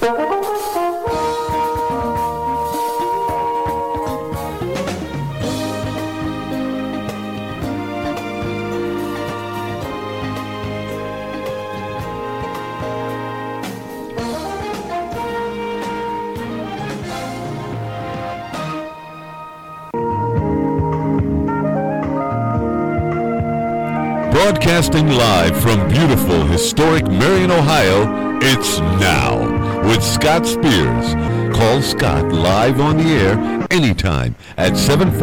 Broadcasting live from beautiful, historic Marion, Ohio, it's Now with Scott Spears. Call Scott live on the air anytime at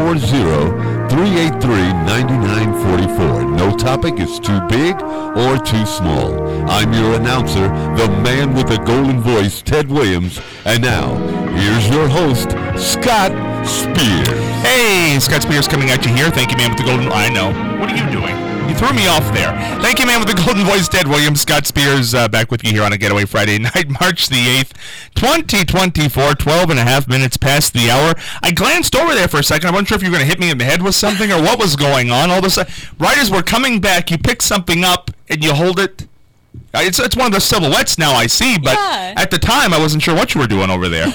740-383-9944. No topic is too big or too small. I'm your announcer, the man with the golden voice, Ted Williams. And now, here's your host, Scott Spears. Hey, Scott Spears coming at you here. Thank you, man, with the golden... I know. What are you doing? You threw me off there. Thank you, man, with the golden voice, Ted Williams. Scott Spears back with you here on a Getaway Friday night, March the 8th, 2024, 12 and a half minutes past the hour. I glanced over there for a second. I wasn't sure if you were going to hit me in the head with something or what was going on. All of a sudden, right as we're coming back, you pick something up and you hold it. It's one of the silhouettes now I see, but At the time, I wasn't sure what you were doing over there.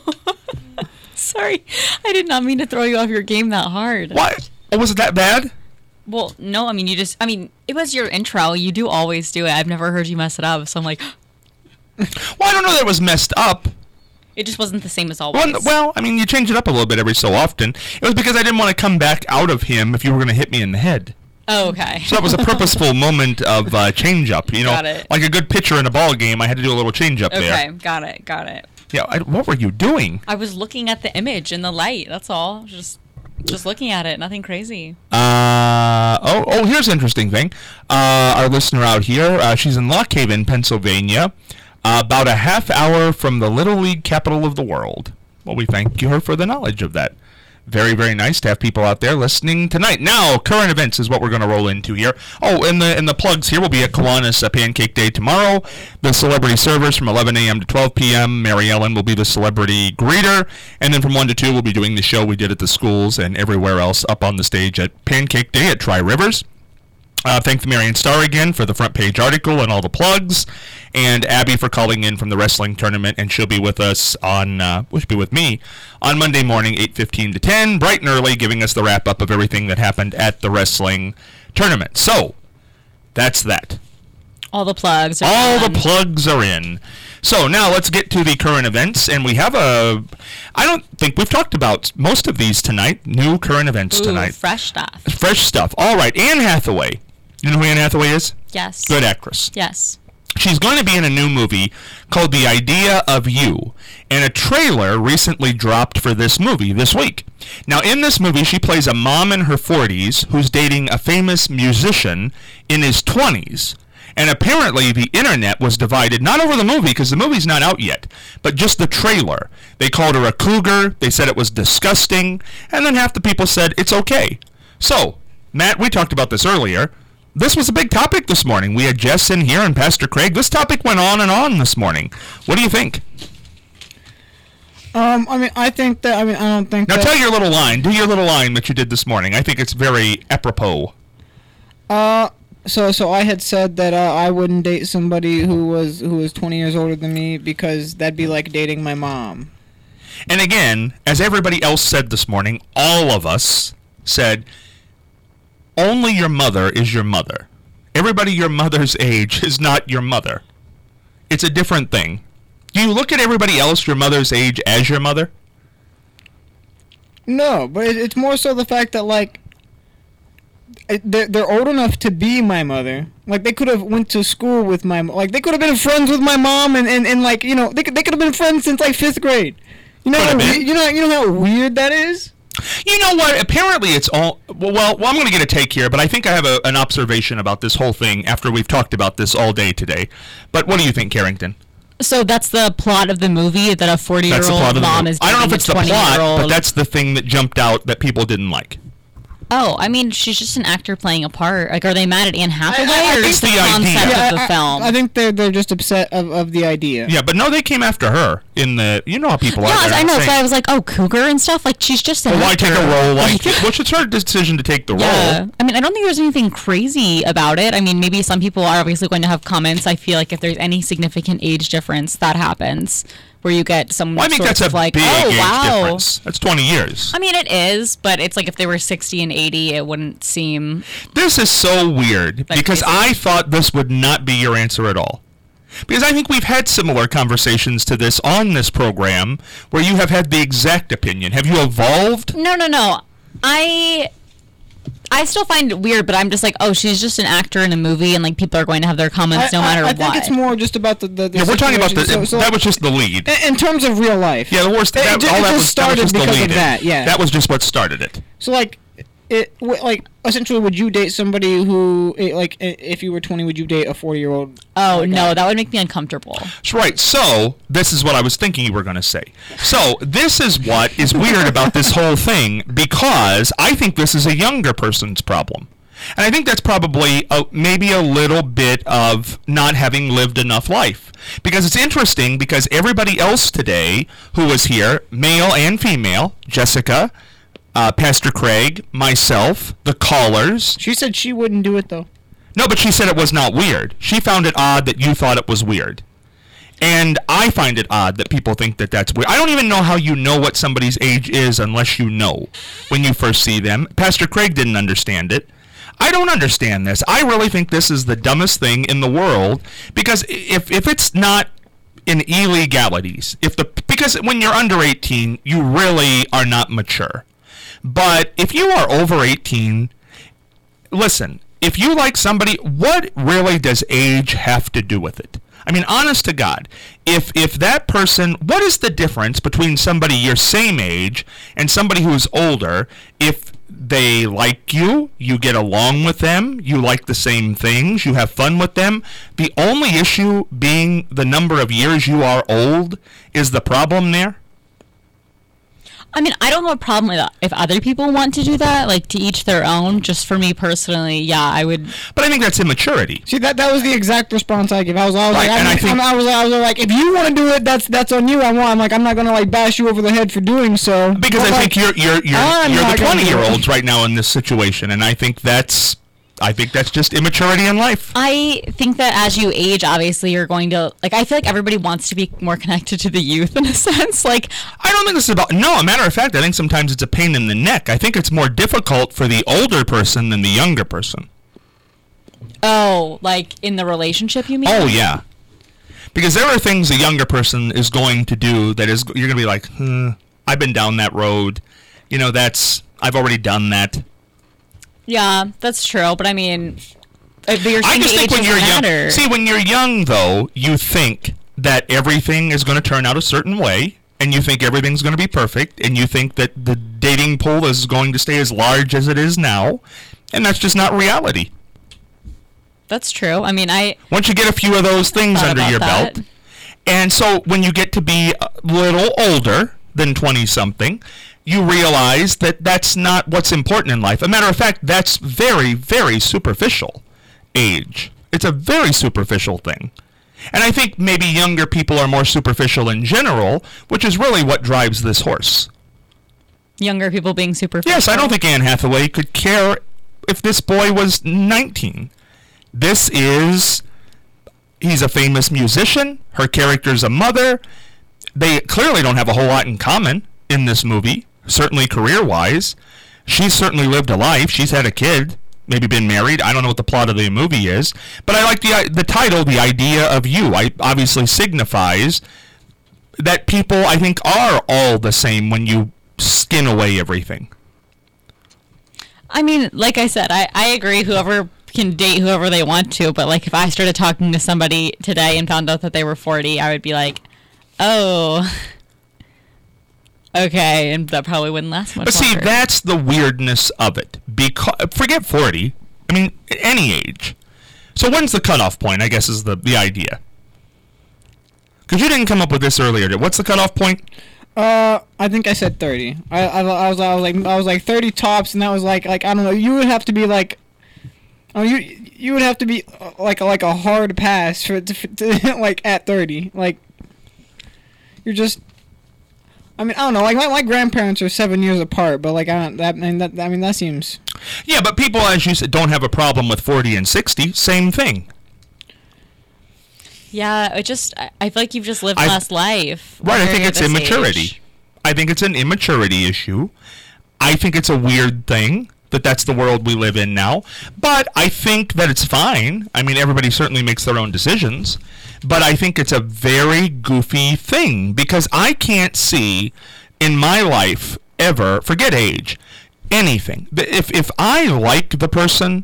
Sorry. I did not mean to throw you off your game that hard. What? Oh, was it that bad? Well, no, it was your intro. You do always do it. I've never heard you mess it up, so I'm like... Well, I don't know that it was messed up. It just wasn't the same as always. Well, you change it up a little bit every so often. It was because I didn't want to come back out of him if you were going to hit me in the head. Oh, okay. So that was a purposeful moment of change-up, Got it. Like a good pitcher in a ball game, I had to do a little change-up there. Okay, got it. Yeah, what were you doing? I was looking at the image in the light, that's all. Just looking at it, nothing crazy. Here's an interesting thing. Our listener out here, she's in Lock Haven, Pennsylvania, about a half hour from the Little League capital of the world. Well, we thank her for the knowledge of that. Very, very nice to have people out there listening tonight. Now, current events is what we're going to roll into here. Oh, and the plugs here will be at Kiwanis Pancake Day tomorrow. The celebrity servers from 11 a.m. to 12 p.m. Mary Ellen will be the celebrity greeter. And then from 1 to 2, we'll be doing the show we did at the schools and everywhere else up on the stage at Pancake Day at Tri-Rivers. Thank the Marion Star again for the front page article and all the plugs, and Abby for calling in from the wrestling tournament, and she'll be with us on, she'll be with me on Monday morning, 8:15 to 10, bright and early, giving us the wrap up of everything that happened at the wrestling tournament. So, that's that. All the plugs are in. So now let's get to the current events, and we have I don't think we've talked about most of these tonight, new current events tonight. Fresh stuff. All right, Anne Hathaway. You know who Anne Hathaway is? Yes. Good actress. Yes. She's going to be in a new movie called The Idea of You, and a trailer recently dropped for this movie this week. Now, in this movie, she plays a mom in her 40s who's dating a famous musician in his 20s. And apparently the internet was divided, not over the movie, because the movie's not out yet, but just the trailer. They called her a cougar, they said it was disgusting, and then half the people said it's okay. So, Matt, we talked about this earlier. This was a big topic this morning. We had Jess in here and Pastor Craig. This topic went on and on this morning. What do you think? I don't think Now that... tell your little line. Do your little line that you did this morning. I think it's very apropos. So I had said that I wouldn't date somebody who was 20 years older than me because that'd be like dating my mom. And again, as everybody else said this morning, all of us said, only your mother is your mother. Everybody your mother's age is not your mother. It's a different thing. Do you look at everybody else your mother's age as your mother? No, but it's more so the fact that, like, they're old enough to be my mother. Like, they could have went to school with my... Like, they could have been friends with my mom and like, you know, they could have been friends since, like, 5th grade. You know how weird that is? You know what? Apparently it's all... Well, I'm going to get a take here, but I think I have an observation about this whole thing after we've talked about this all day today. But what do you think, Carrington? So that's the plot of the movie, that a 40-year-old mom is dating a 20-year-old... I don't know if it's the plot, but that's the thing that jumped out that people didn't like. Oh, I mean, she's just an actor playing a part. Like, are they mad at Anne Hathaway or think just the the idea- concept Yeah, of the film? I think they're just upset of the idea. Yeah, but no, they came after her in the. You know how people are. Yeah, They're I know. saying, So I was like, oh, Cougar and stuff. Like, she's just an well, why actor. take a role like? Which it's her decision to take the Yeah. role. I mean, I don't think there's anything crazy about it. I mean, maybe some people are obviously going to have comments. I feel like if there's any significant age difference, that happens. Where you get some Well, I think sorts that's a of like, big oh, age wow. difference. That's 20 years. I mean, it is, but it's like if they were 60 and 80, it wouldn't seem. This is so weird Like because crazy. I thought this would not be your answer at all. Because I think we've had similar conversations to this on this program where you have had the exact opinion. Have you evolved? No. I still find it weird, but I'm just like, oh, she's just an actor in a movie, and like people are going to have their comments no matter I what. think it's more just about the Yeah, we're talking about the. situation. So, that was just the lead. in terms of real life. Yeah, the worst. It That, ju- all it that just was started just the because of lead. that, yeah. That was just what started it. So like, like essentially, would you date somebody who like if you were 20, would you date a 40-year-old? Oh no, that would make me uncomfortable. Right. So this is what I was thinking you were going to say. So this is what is weird about this whole thing because I think this is a younger person's problem. And I think that's probably maybe a little bit of not having lived enough life. Because it's interesting because everybody else today who was here, male and female, Jessica, Pastor Craig, myself, the callers. She said she wouldn't do it though. No, but she said it was not weird. She found it odd that you thought it was weird. And I find it odd that people think that that's weird. I don't even know how you know what somebody's age is unless you know when you first see them. Pastor Craig didn't understand it. I don't understand this. I really think this is the dumbest thing in the world because if it's not in illegalities, because when you're under 18, you really are not mature. But if you are over 18, listen, if you like somebody, what really does age have to do with it? I mean, honest to God, if that person, what is the difference between somebody your same age and somebody who is older? If they like you, you get along with them, you like the same things, you have fun with them. The only issue being the number of years you are old is the problem there. I mean, I don't have a problem with that. If other people want to do that, like to each their own. Just for me personally, yeah, I would. But I think that's immaturity. See, that was the exact response I gave. I was Right, like, and I was like, if you want to do it, that's on you. I'm like, I'm not gonna like bash you over the head for doing so. Because But, I like, think you're I'm the not gonna do it. 20-year-olds right now in this situation, and I think that's just immaturity in life. I think that as you age, obviously, you're going to like. I feel like everybody wants to be more connected to the youth in a sense. Like, I don't think this is about. No, a matter of fact, I think sometimes it's a pain in the neck. I think it's more difficult for the older person than the younger person. oh, like in the relationship, you mean? Oh yeah, because there are things a younger person is going to do that is you're going to be like, I've been down that road. You know, I've already done that. Yeah, that's true. But I mean, but you're I saying just think age when you're doesn't young, matter. see, when you're young though, you think that everything is going to turn out a certain way, and you think everything's going to be perfect, and you think that the dating pool is going to stay as large as it is now, and that's just not reality. That's true. I mean, Once you get a few of those things thought under about your that. belt, and so when you get to be a little older than 20-something, you realize that that's not what's important in life. As a matter of fact, that's very, very superficial age. It's a very superficial thing. And I think maybe younger people are more superficial in general, which is really what drives this horse. younger people being superficial. Yes, I don't think Anne Hathaway could care if this boy was 19. He's a famous musician. Her character's a mother. They clearly don't have a whole lot in common in this movie, certainly career-wise. She's certainly lived a life. She's had a kid, maybe been married. I don't know what the plot of the movie is. But I like the title, The Idea of You. Obviously signifies that people, I think, are all the same when you skin away everything. I mean, like I said, I agree. Whoever can date whoever they want to, but like if I started talking to somebody today and found out that they were 40, I would be like, oh, okay, and that probably wouldn't last much But see, longer. that's the weirdness of it. Because forget 40. I mean, any age. So when's the cutoff point, I guess, is the idea. Because you didn't come up with this earlier. What's the cutoff point? I think I said 30. I was like 30 tops, and that was like I don't know. You would have to be like, oh, you would have to be like a hard pass to like at 30. Like, you're just. I mean, I don't know. Like my grandparents are 7 years apart, but like that seems. Yeah, but people, as you said, don't have a problem with 40 and 60. Same thing. Yeah, I feel like you've just lived less life. Right, I think it's immaturity. I think it's an immaturity issue. I think it's a weird thing that that's the world we live in now. But I think that it's fine. I mean, everybody certainly makes their own decisions. But I think it's a very goofy thing because I can't see in my life ever, forget age, anything. If I like the person,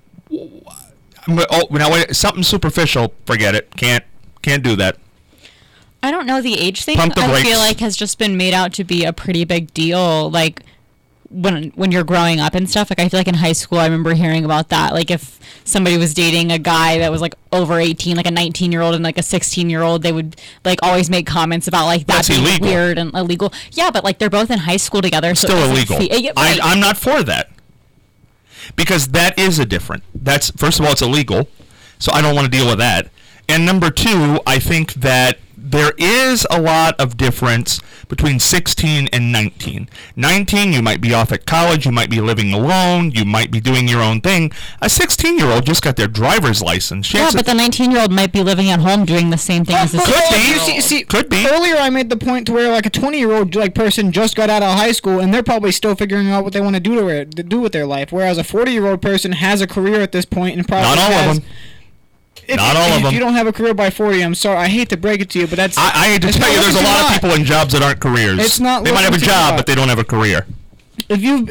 something superficial, forget it. Can't do that. I don't know, the age thing, Pump the I brakes. feel like has just been made out to be a pretty big deal. Like, when you're growing up and stuff, like I feel like in high school I remember hearing about that. Like if somebody was dating a guy that was like over 18, like a 19-year-old and like a 16-year-old, they would like always make comments about like that That's being illegal. weird and illegal. Yeah, but like they're both in high school together, so Still it doesn't illegal. yeah, right. I'm not for that. Because that is that's, first of all, it's illegal, so I don't want to deal with that. And number two, I think that there is a lot of difference between 16 and 19. 19, you might be off at college, you might be living alone, you might be doing your own thing. A 16-year-old just got their driver's license. Yeah, but the 19-year-old might be living at home doing the same thing as the Could be. 16-year-old. See, Could be. Earlier, I made the point to where like a 20-year-old like person just got out of high school, and they're probably still figuring out what they want to do with their life. Whereas a 40-year-old person has a career at this point and probably Not all has. of them. Not all of them. If you don't have a career by 40, I'm sorry. I hate to break it to you, but that's. I hate to it's tell not you, there's a looking lot too of people in jobs that aren't careers. It's not They might have a looking too job, hot. but they don't have a career. If you,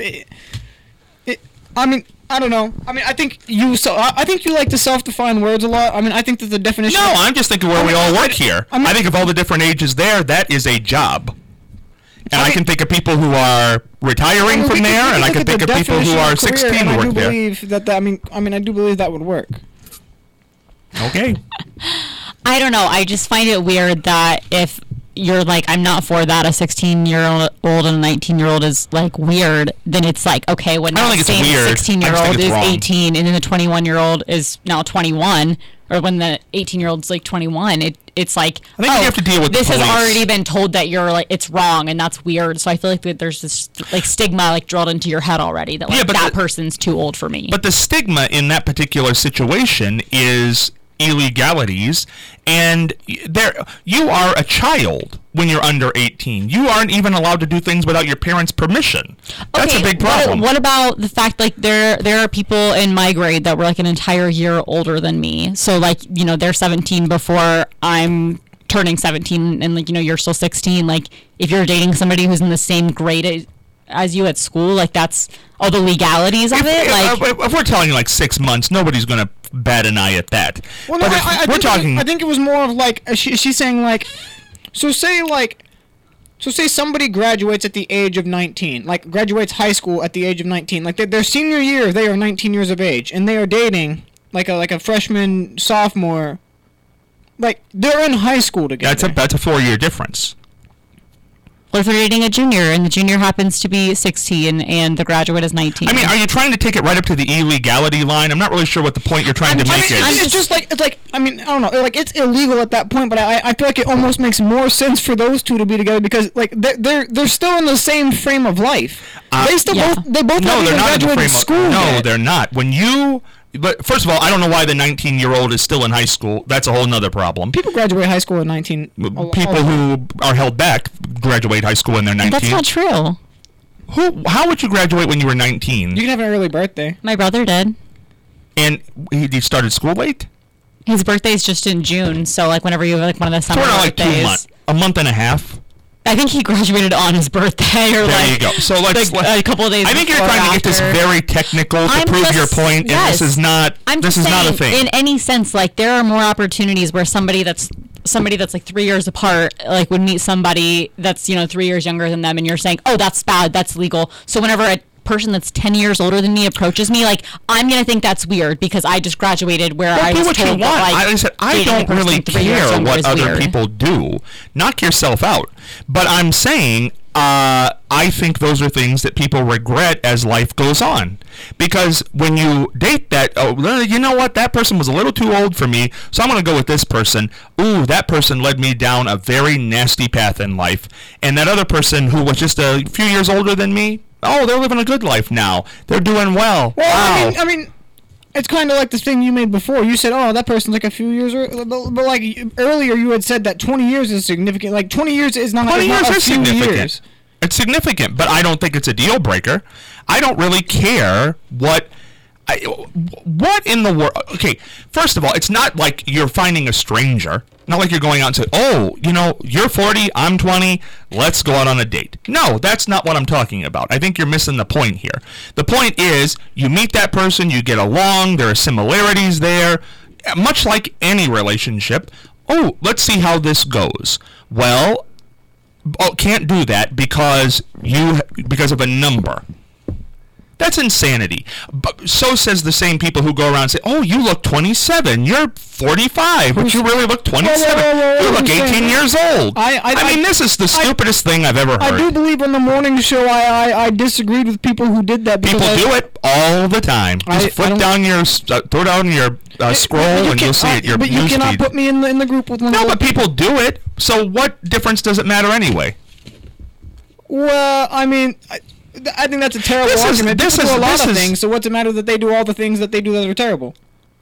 I mean, I don't know. I mean, I think you. So I think you like to self-define words a lot. I mean, I think that the definition. No, I'm just thinking where we all work here. I mean- I think of all the different ages there, that is a job. And I can think of people who are retiring from there, and I can think of people who are 16 who work there. I do believe that. I mean, I do believe that would work. Okay. I don't know. I just find it weird that if you're like, I'm not for that, a 16-year-old and a 19-year-old is like weird, then it's like, okay, when I don't that think it's same weird. I just think 16-year-old it's is wrong. 18 and then the 21-year-old is now 21, or when the 18-year-old's like 21, it's like, I think you have to deal with the this has police. already been told that you're like, it's wrong and that's weird. So I feel like that there's this like stigma like drilled into your head already that like Yeah, but that person's too old for me. But the stigma in that particular situation is illegalities, and you are a child when you're under 18. You aren't even allowed to do things without your parents' permission. That's a big problem. What about the fact like there are people in my grade that were like an entire year older than me? So like, you know, they're 17 before I'm turning 17, and like, you know, you're still 16. Like if you're dating somebody who's in the same grade as you at school, like that's all the legalities of it. Like if we're talking like 6 months, nobody's going to bat an eye at that. Well, no, But if we're talking, I think it was more of like she's saying like, so say somebody graduates at the age of 19, like graduates high school at the age of 19, like their senior year they are 19 years of age, and they are dating like a freshman, sophomore, like they're in high school together. that's a 4-year difference. what if they're dating a junior and the junior happens to be 16 and the graduate is 19? I mean, are you trying to take it right up to the illegality line? I'm not really sure what the point you're trying to make is. It's just like, it's like, I mean, I don't know, like it's illegal at that point, but I feel like it almost makes more sense for those two to be together because like they're still in the same frame of life. They still Yeah. both No, haven't they're even not in the graduated frame school of, no, yet. they're not. But first of all, I don't know why the 19-year-old is still in high school. That's a whole nother problem. People graduate high school at 19. People who are held back graduate high school when they're 19. That's not true. How would you graduate when you were 19? You can have an early birthday. My brother did. And he started school late? His birthday's just in June, so like whenever you have like one of the So summer we're not like 2 birthdays. months. A month and a half? I think he graduated on his birthday, or There like you go. So let's a couple of days. I think you're before or trying to get this after. very technical to I'm prove just- your point, and this yes. is not I'm this just is not a saying, thing. in any sense, like there are more opportunities where somebody that's like 3 years apart, like would meet somebody that's 3 years younger than them, and you're saying, oh, that's bad, that's legal. So whenever person that's 10 years older than me approaches me, like, I'm going to think that's weird because I just graduated where I was told that, like, I said, I dating a don't person really 3 years care younger what is other weird. people do. Knock yourself out. But I'm saying, I think those are things that people regret as life goes on. Because when you date that, oh, you know what, that person was a little too old for me, so I'm going to go with this person. Ooh, that person led me down a very nasty path in life. And that other person who was just a few years older than me, oh, they're living a good life now. They're doing well. Well, Wow. I mean, it's kind of like the thing you made before. You said, "Oh, that person's like a few years," but like earlier, you had said that 20 years is significant. Like 20 years is not. 20 is not years a is few significant. years. It's significant, but I don't think it's a deal breaker. I don't really care what in the world. Okay, first of all, it's not like you're finding a stranger. Not like you're going out and saying, oh, you know, you're 40, I'm 20, let's go out on a date. No, that's not what I'm talking about. I think you're missing the point here. The point is, you meet that person, you get along, there are similarities there, much like any relationship. Oh, let's see how this goes. Well, can't do that because of a number. That's insanity. But so says the same people who go around and say, oh, you look 27, you're 45, but you really look 27. Whoa, You look who's 18 saying years old. I mean, this is the stupidest thing I've ever heard. I do believe on the morning show I disagreed with people who did that. Because People do it all the time. Just throw down your scroll and you'll see it. Your but you news cannot feed. put me in the group with one. No, of but people do it. So what difference does it matter anyway? Well, I mean, I think that's a terrible argument. People do a lot of things, so what's the matter that they do all the things that they do that are terrible?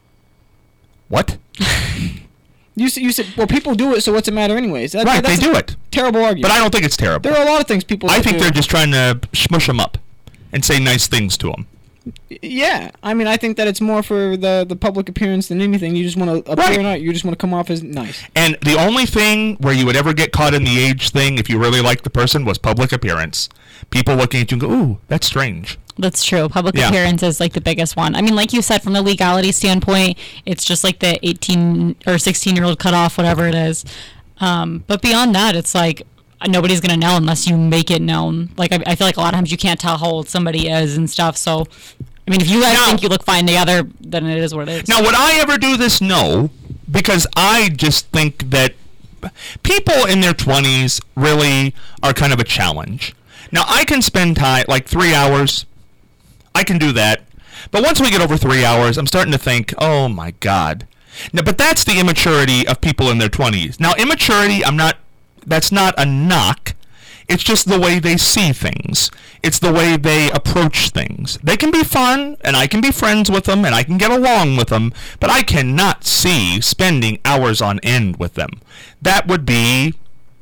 What? You said, well, people do it, so what's the matter anyways? Right, they do it. Terrible argument. But I don't think it's terrible. There are a lot of things people do. I think they're just trying to smush them up and say nice things to them. Yeah, I mean, I think that it's more for the public appearance than anything. You just want to appear Right. nice. You just want to come off as nice. And the only thing where you would ever get caught in the age thing, if you really liked the person, was public appearance. People looking at you and go, ooh, that's strange. That's true. Public Yeah. appearance is like the biggest one. I mean, like you said, from the legality standpoint, it's just like the 18 or 16-year-old cutoff, whatever it is. But beyond that, it's like nobody's going to know unless you make it known. Like, I feel like a lot of times you can't tell how old somebody is and stuff. So, I mean, if you guys think you look fine together, then it is what it is. Now, would I ever do this? No, because I just think that people in their 20s really are kind of a challenge. Now, I can spend time, like 3 hours, I can do that. But once we get over 3 hours, I'm starting to think, oh my God. Now, but that's the immaturity of people in their 20s. Now, immaturity, that's not a knock. It's just the way they see things. It's the way they approach things. They can be fun, and I can be friends with them, and I can get along with them, but I cannot see spending hours on end with them. That would be,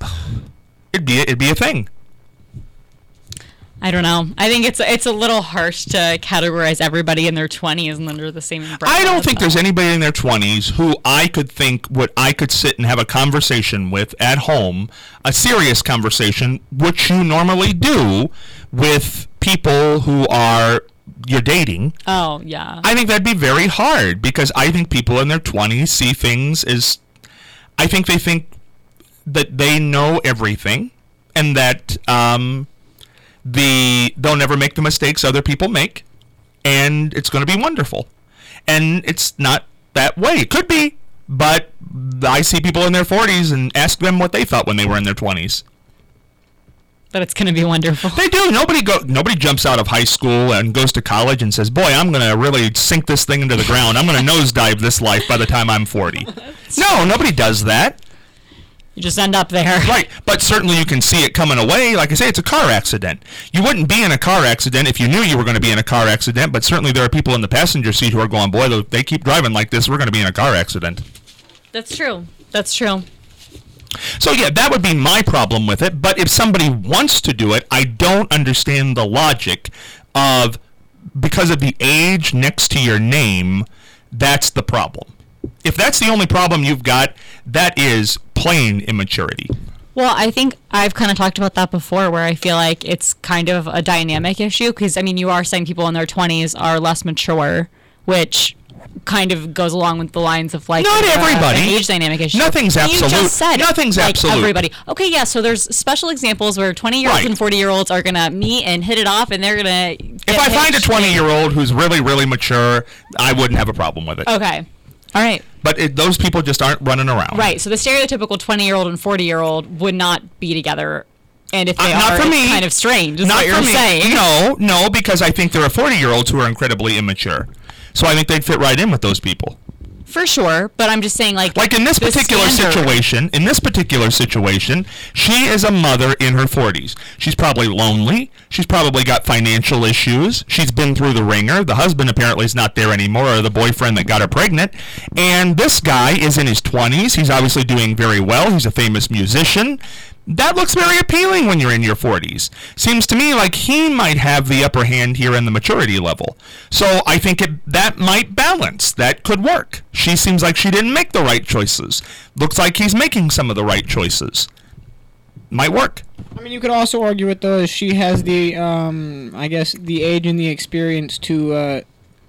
it'd be a thing. I don't know. I think it's a little harsh to categorize everybody in their 20s and under the same umbrella. I don't think there's anybody in their 20s who I could think what I could sit and have a conversation with at home, a serious conversation, which you normally do with people who are you're dating. Oh, yeah. I think that'd be very hard because I think people in their 20s see things as, I think they think that they know everything and that they'll never make the mistakes other people make, and it's going to be wonderful. And it's not that way. It could be, but I see people in their 40s and ask them what they thought when they were in their 20s. But it's going to be wonderful. They do. Nobody jumps out of high school and goes to college and says, boy, I'm going to really sink this thing into the ground. I'm going to nosedive this life by the time I'm 40. No, nobody does that. You just end up there. Right, but certainly you can see it coming away. Like I say, it's a car accident. You wouldn't be in a car accident if you knew you were going to be in a car accident, but certainly there are people in the passenger seat who are going, boy, they keep driving like this, we're going to be in a car accident. That's true. That's true. So yeah, that would be my problem with it, but if somebody wants to do it, I don't understand the logic of, because of the age next to your name, that's the problem. If that's the only problem you've got, that is plain immaturity. Well, I think I've kind of talked about that before, where I feel like it's kind of a dynamic issue, because, I mean, you are saying people in their 20s are less mature, which kind of goes along with the lines of like Not everybody. an age dynamic issue. Nothing's You absolute. just said Nothing's like, absolute. Everybody. Okay, yeah. So there's special examples where 20-year-olds Right. and 40-year-olds are gonna meet and hit it off, and they're gonna. If I find a 20-year-old who's really, really mature, I wouldn't have a problem with it. Okay. All right. But those people just aren't running around. Right. So the stereotypical 20-year-old and 40-year-old would not be together. And if they not are, for it's me. kind of strange. Is Not what you're for me. saying. No, because I think there are 40-year-olds who are incredibly immature. So I think they'd fit right in with those people. For sure, but I'm just saying, like In this the particular situation, she is a mother in her 40s. She's probably lonely. She's probably got financial issues. She's been through the ringer. The husband apparently is not there anymore, or the boyfriend that got her pregnant. And this guy is in his 20s. He's obviously doing very well. He's a famous musician. That looks very appealing when you're in your 40s. Seems to me like he might have the upper hand here in the maturity level. So I think that might balance. That could work. She seems like she didn't make the right choices. Looks like he's making some of the right choices. Might work. I mean, you could also argue it though. She has the, I guess, the age and the experience to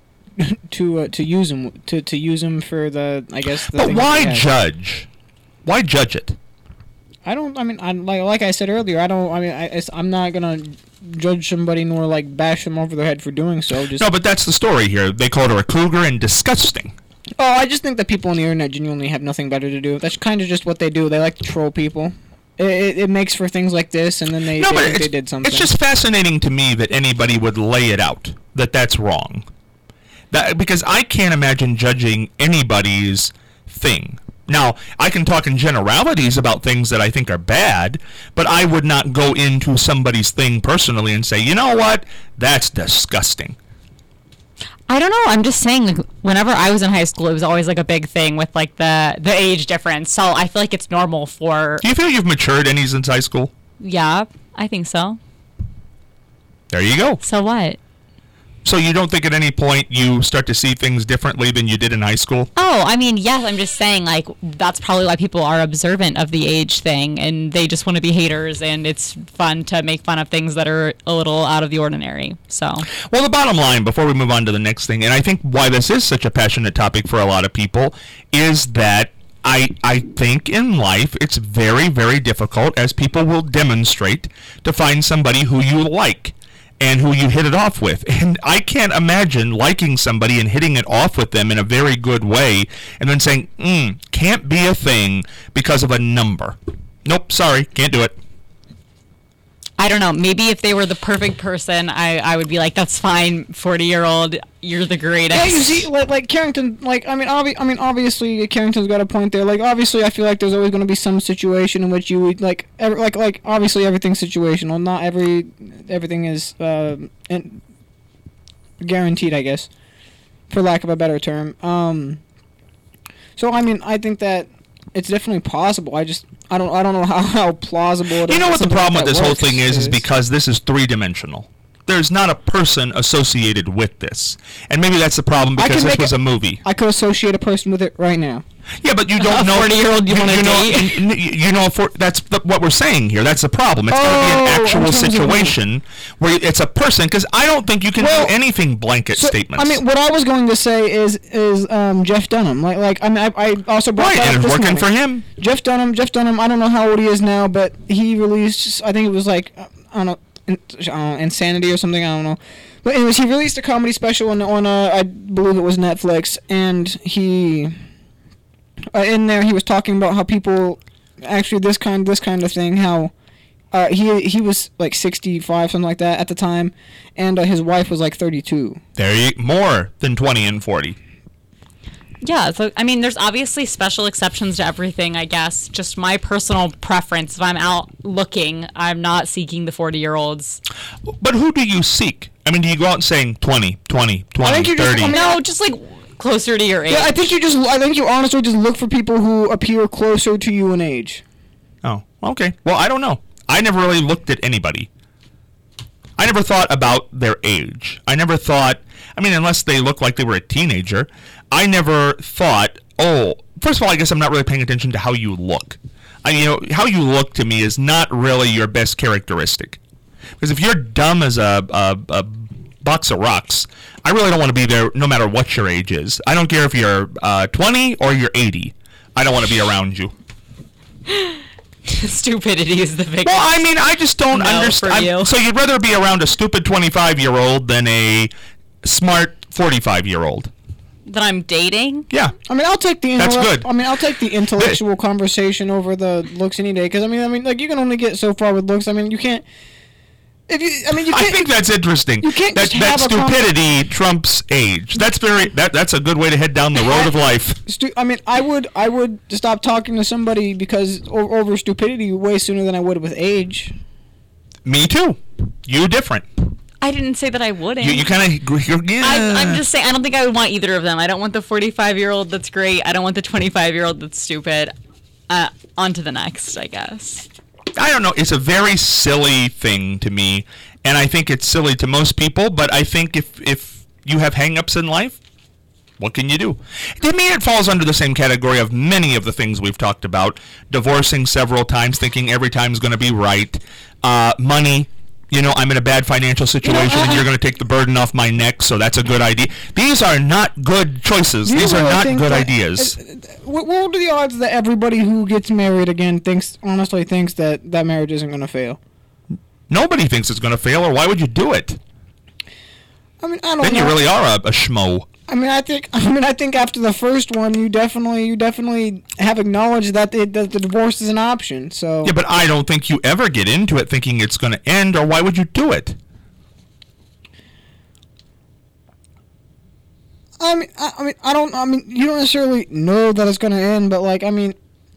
use him to use him for the, I guess. The But things why he has. judge? Why judge it? I don't. I mean, like I said earlier, I don't. I mean, I'm not gonna judge somebody nor like bash them over the head for doing so. Just No, but that's the story here. They called her a cougar and disgusting. oh, I just think that people on the internet genuinely have nothing better to do. That's kind of just what they do. They like to troll people. It makes for things like this, and then they think they did something. It's just fascinating to me that anybody would lay it out that that's wrong. Because I can't imagine judging anybody's thing. Now, I can talk in generalities about things that I think are bad, but I would not go into somebody's thing personally and say, you know what, that's disgusting. I don't know. I'm just saying, like, whenever I was in high school, it was always like a big thing with like the age difference. So I feel like it's normal for. Do you feel you've matured any since high school? Yeah, I think so. There you go. So what? So you don't think at any point you start to see things differently than you did in high school? Oh, I mean, yes. I'm just saying, like, that's probably why people are observant of the age thing, and they just want to be haters, and it's fun to make fun of things that are a little out of the ordinary. So. Well, the bottom line, before we move on to the next thing, and I think why this is such a passionate topic for a lot of people, is that I think in life it's very, very difficult, as people will demonstrate, to find somebody who you like and who you hit it off with. And I can't imagine liking somebody and hitting it off with them in a very good way and then saying, can't be a thing because of a number. Nope, sorry, can't do it. I don't know. Maybe if they were the perfect person, I would be like, that's fine, 40-year-old, you're the greatest. Yeah, you see, like Carrington, like I mean, obviously Carrington's got a point there. Like, obviously, I feel like there's always going to be some situation in which you would like obviously everything's situational. Not everything is guaranteed, I guess, for lack of a better term. So I mean, I think that it's definitely possible. I don't know how plausible it is. You know what the something problem like with this that whole works thing is because this is three-dimensional. There's not a person associated with this. And maybe that's the problem because this was a movie. I could associate a person with it right now. Yeah, but you don't know. 40-year-old you wanna date? You know, that's what we're saying here. That's the problem. It's going to be an actual situation where it's a person, because I don't think you can do anything blanket statements. I mean, what I was going to say is Jeff Dunham. I also brought right, that and up it's this working morning. for him. Jeff Dunham. I don't know how old he is now, but he released. I think it was like I don't know, Insanity or something. I don't know. But anyways, he released a comedy special on I believe it was Netflix, and he in there he was talking about how people actually this kind of thing, how he was like 65, something like that at the time, and his wife was like 32. More than 20 and 40. Yeah, so I mean, there's obviously special exceptions to everything, I guess. Just my personal preference, if I'm out looking, I'm not seeking the 40-year-olds. But who do you seek? I mean, do you go out and saying 20, 20, 20, I think you 30? No, just like closer to your age. Yeah, I think you honestly just look for people who appear closer to you in age. Oh, okay. Well, I don't know. I never really looked at anybody. I never thought about their age. I never thought, I mean, unless they look like they were a teenager, I never thought, first of all, I guess I'm not really paying attention to how you look. How you look to me is not really your best characteristic. Because if you're dumb as a box of rocks. I really don't want to be there no matter what your age is. I don't care if you're 20 or you're 80. I don't want to be around you. Stupidity is the biggest. Well, I mean, I just don't No, understand. for you. So you'd rather be around a stupid 25-year-old than a smart 45-year-old? That I'm dating. Yeah. I mean, I'll take the That's good. I mean, I'll take the intellectual conversation over the looks any day. Because I mean, like you can only get so far with looks. I mean, you can't. If you, I mean, you can't. I think that's interesting. You can't that just have a stupidity trumps age. That's that's a good way to head down the road of life. I mean, I would stop talking to somebody because over stupidity way sooner than I would with age. Me too. You different. I didn't say that I wouldn't. You kind of. Yeah. I'm just saying, I don't think I would want either of them. I don't want the 45-year-old that's great. I don't want the 25-year-old that's stupid. On to the next, I guess. I don't know. It's a very silly thing to me, and I think it's silly to most people. But I think if you have hang-ups in life, what can you do? To me, it falls under the same category of many of the things we've talked about. Divorcing several times, thinking every time is going to be right. Money. You know, I'm in a bad financial situation, and you're going to take the burden off my neck, so that's a good idea. These are not good choices. These are not good ideas. What are the odds that everybody who gets married again honestly thinks that marriage isn't going to fail? Nobody thinks it's going to fail, or why would you do it? I mean, I don't know. Then you really are a schmo. I mean, I think after the first one, you definitely have acknowledged that the divorce is an option. So yeah, but I don't think you ever get into it thinking it's going to end, or why would you do it? I mean, you don't necessarily know that it's going to end, but like, I mean,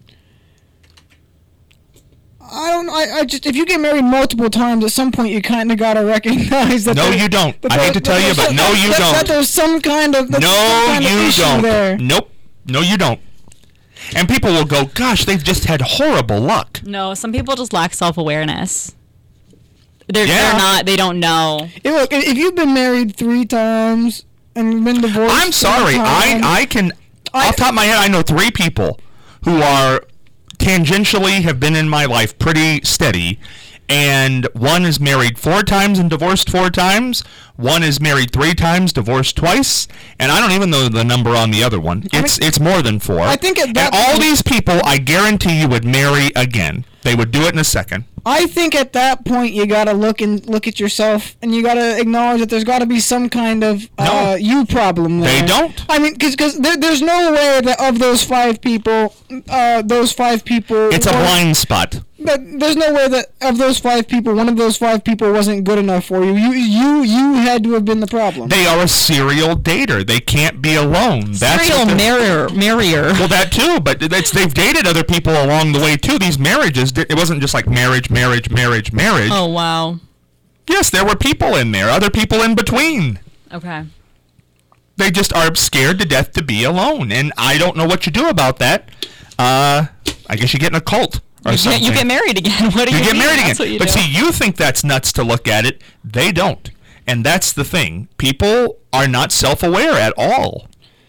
I don't. I just, if you get married multiple times, at some point you kind of gotta recognize that. No, you don't. I hate to tell you, but no, you don't. That there's some kind of. No, you don't. There. Nope. No, you don't. And people will go, "Gosh, they've just had horrible luck." No, some people just lack self-awareness. They're not. They don't know. Hey, look, if you've been married 3 times and you've been divorced, I'm sorry. I can. Off the top of my head, I know 3 people who are tangentially have been in my life pretty steady, and one is married 4 times and divorced 4 times. One is married 3 times, divorced twice, and I don't even know the number on the other one. It's more than 4. I think and all these people, I guarantee you, would marry again. They would do it in a second. I think at that point you gotta look at yourself, and you gotta acknowledge that there's gotta be some kind of you problem there. They don't. I mean, because there's no way that of those 5 people, It's a blind spot. But there's no way that of those 5 people, one of those 5 people wasn't good enough for you. You had to have been the problem. They are a serial dater. They can't be alone. That's Serial marrier. Well, that too, but they've dated other people along the way too. These marriages, it wasn't just like marriage. Oh, wow. Yes, there were people in there, other people in between. Okay. They just are scared to death to be alone, and I don't know what you do about that. I guess you get in a cult or something. You get married again. What do you get mean? married That's again. what you But do. see, you think that's nuts to look at it. They don't. And that's the thing. People are not self-aware at all.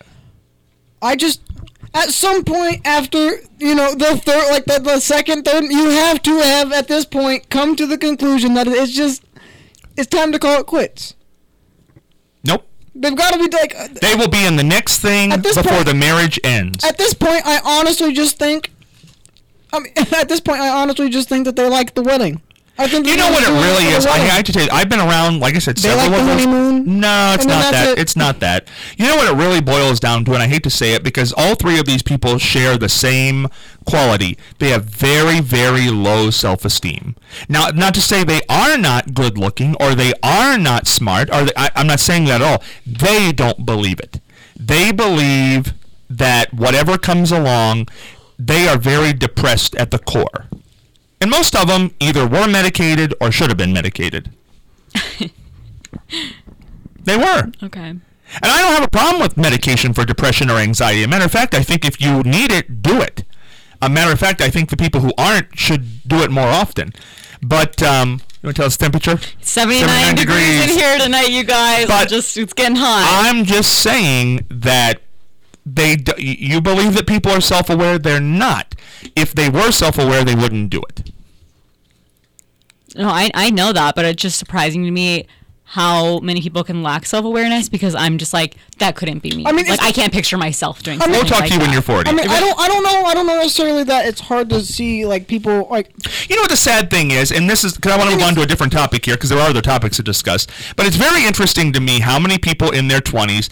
I just, at some point after, the third, like the second, third, you have to have, at this point, come to the conclusion that it's time to call it quits. Nope. They've got to be like... They will be in the next thing before the marriage ends. At this point, I honestly just think... that they like the wedding. I think you know what it really is? I have to tell you, I've been around, like I said, several of those. Honeymoon? No, it's not that. It. It's not that. You know what it really boils down to, and I hate to say it, because all 3 of these people share the same quality. They have very, very low self-esteem. Now, not to say they are not good-looking, or they are not smart, or I'm not saying that at all. They don't believe it. They believe that whatever comes along, they are very depressed at the core. And most of them either were medicated or should have been medicated. They were. Okay. And I don't have a problem with medication for depression or anxiety. As a matter of fact, I think if you need it, do it. A matter of fact, I think the people who aren't should do it more often. But, you want to tell us temperature? 79 degrees in here tonight, you guys. But it's getting hot. I'm just saying that you believe that people are self-aware. They're not. If they were self-aware, they wouldn't do it. No, I know that, but it's just surprising to me how many people can lack self-awareness, because I'm just like, that couldn't be me. I mean, like, I can't picture myself doing We'll something talk like to you when that. you're 40. I mean, I don't know necessarily that it's hard to see like people like. You know what the sad thing is, and this is because I want to move on to a different topic here because there are other topics to discuss. But it's very interesting to me how many people in their 20s,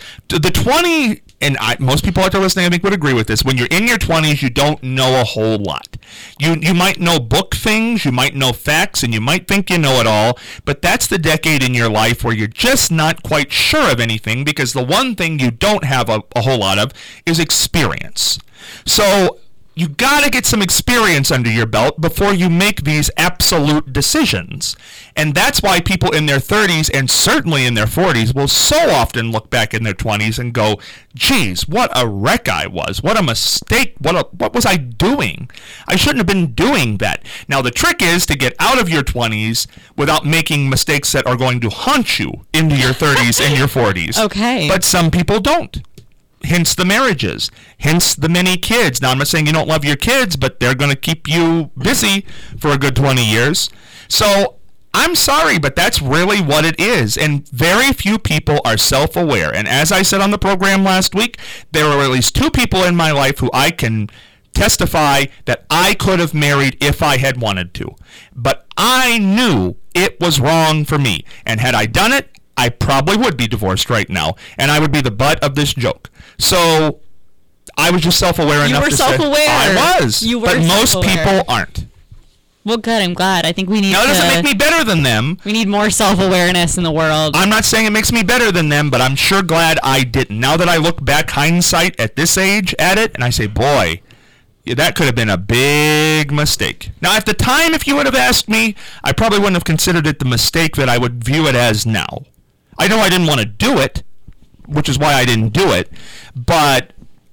most people out there listening, I think, would agree with this. When you're in your 20s, you don't know a whole lot. You might know book things, you might know facts, and you might think you know it all. But that's the decade in your life where you're just not quite sure of anything, because the one thing you don't have a whole lot of is experience. So you got to get some experience under your belt before you make these absolute decisions. And that's why people in their 30s and certainly in their 40s will so often look back in their 20s and go, geez, what a wreck I was. What a mistake. What was I doing? I shouldn't have been doing that. Now, the trick is to get out of your 20s without making mistakes that are going to haunt you into your 30s and your 40s. Okay. But some people don't. Hence the marriages, hence the many kids. Now, I'm not saying you don't love your kids, but they're going to keep you busy for a good 20 years. So I'm sorry, but that's really what it is. And very few people are self-aware. And as I said on the program last week, there were at least 2 people in my life who I can testify that I could have married if I had wanted to. But I knew it was wrong for me. And had I done it, I probably would be divorced right now, and I would be the butt of this joke. So I was just self-aware enough to say... You were self-aware. I was. You were but most self-aware. people aren't. Well, good. I'm glad. I think we need Now, it doesn't make me better than them. We need more self-awareness in the world. I'm not saying it makes me better than them, but I'm sure glad I didn't. Now that I look back, hindsight, at this age at it, and I say, boy, yeah, that could have been a big mistake. Now, at the time, if you would have asked me, I probably wouldn't have considered it the mistake that I would view it as now. I know I didn't want to do it, which is why I didn't do it, but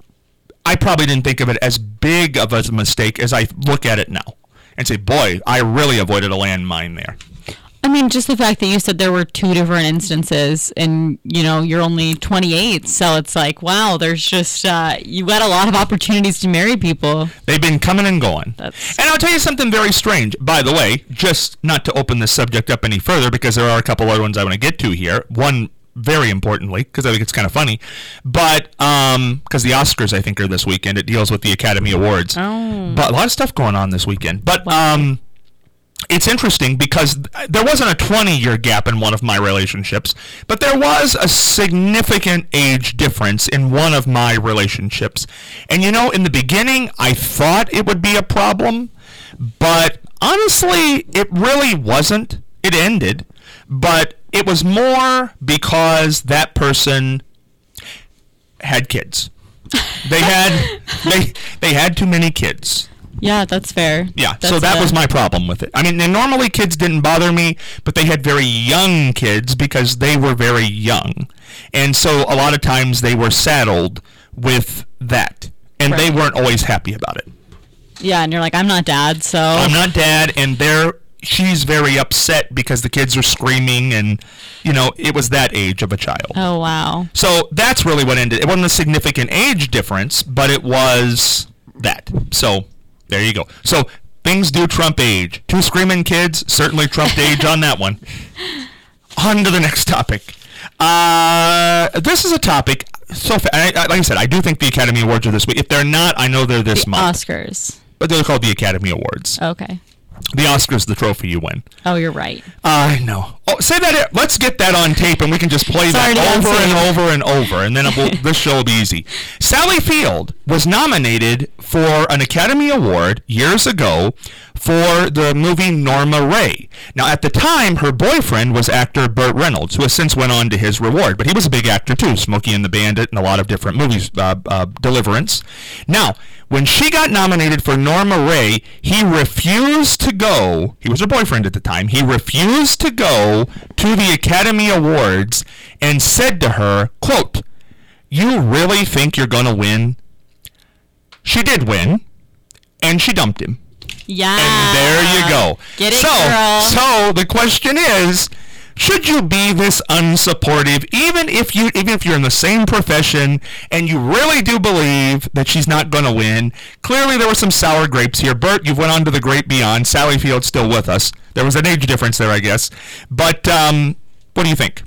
I probably didn't think of it as big of a mistake as I look at it now and say, boy, I really avoided a landmine there. I mean, just the fact that you said there were 2 different instances, and, you know, you're only 28, so it's like, wow, there's just, you got a lot of opportunities to marry people. They've been coming and going. And I'll tell you something very strange, by the way, just not to open this subject up any further, because there are a couple other ones I want to get to here. One, very importantly, because I think it's kind of funny, but, because the Oscars, I think, are this weekend. It deals with the Academy Awards. Oh. But a lot of stuff going on this weekend. But, Wow. It's interesting because there wasn't a 20-year gap in one of my relationships, but there was a significant age difference in one of my relationships. And, you know, in the beginning, I thought it would be a problem, but honestly, it really wasn't. It ended, but it was more because that person had kids. They had too many kids. Yeah, that's fair. Yeah, so that was my problem with it. I mean, and normally kids didn't bother me, but they had very young kids because they were very young. And so a lot of times they were saddled with that, and they weren't always happy about it. Yeah, and you're like, I'm not dad, so... I'm not dad, and she's very upset because the kids are screaming, and, you know, it was that age of a child. Oh, wow. So that's really what ended. It wasn't a significant age difference, but it was that. So... there you go. So things do trump age. 2 screaming kids certainly trumped age on that one. On to the next topic. This is a topic. Like I said, I do think the Academy Awards are this week. If they're not, I know they're this month. Oscars. But they're called the Academy Awards. Okay. The Oscars, the trophy you win. Oh, you're right. I know. Oh, say that. Let's get that on tape, and we can just play that over and over and over, and then this show will be easy. Sally Field was nominated for an Academy Award years ago for the movie Norma Ray. Now, at the time, her boyfriend was actor Burt Reynolds, who has since went on to his reward, but he was a big actor too, Smokey and the Bandit, and a lot of different movies, Deliverance. Now, when she got nominated for Norma Ray, he refused to go. He was her boyfriend at the time. He refused to go to the Academy Awards and said to her, quote, "You really think you're going to win?" She did win, and she dumped him. Yeah. And there you go. Get it, girl. So the question is, should you be this unsupportive, even if you're in the same profession and you really do believe that she's not going to win? Clearly, there were some sour grapes here. Bert, you've went on to the great beyond. Sally Field's still with us. There was an age difference there, I guess. But what What do you think?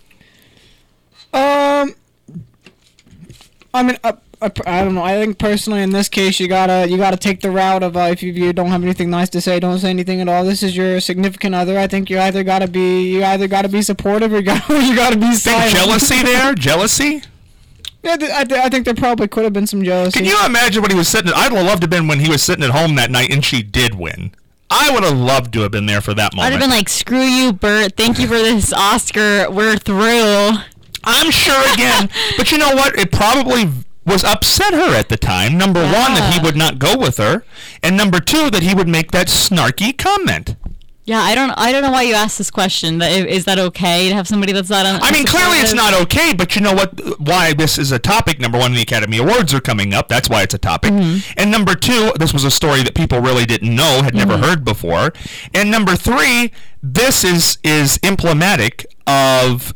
I mean, I don't know. I think personally, in this case, you gotta take the route of if you don't have anything nice to say, don't say anything at all. This is your significant other. I think you either gotta be supportive or you gotta be silent. Jealousy there? Jealousy? Yeah, I think there probably could have been some jealousy. Can you imagine when he was sitting? I'd have loved to have been when he was sitting at home that night and she did win. I would have loved to have been there for that moment. I'd have been like, "Screw you, Bert. Thank you for this Oscar. We're through." I'm sure again, but you know what? It probably was upset her at the time. Number one, that he would not go with her, and number two, that he would make that snarky comment. Yeah, I don't know why you asked this question. Is that okay to have somebody that's not on? I mean, clearly it's not okay, but you know what? Why this is a topic? Number one, the Academy Awards are coming up. That's why it's a topic. Mm-hmm. And number two, this was a story that people really didn't know, had never heard before. And number three, this is emblematic of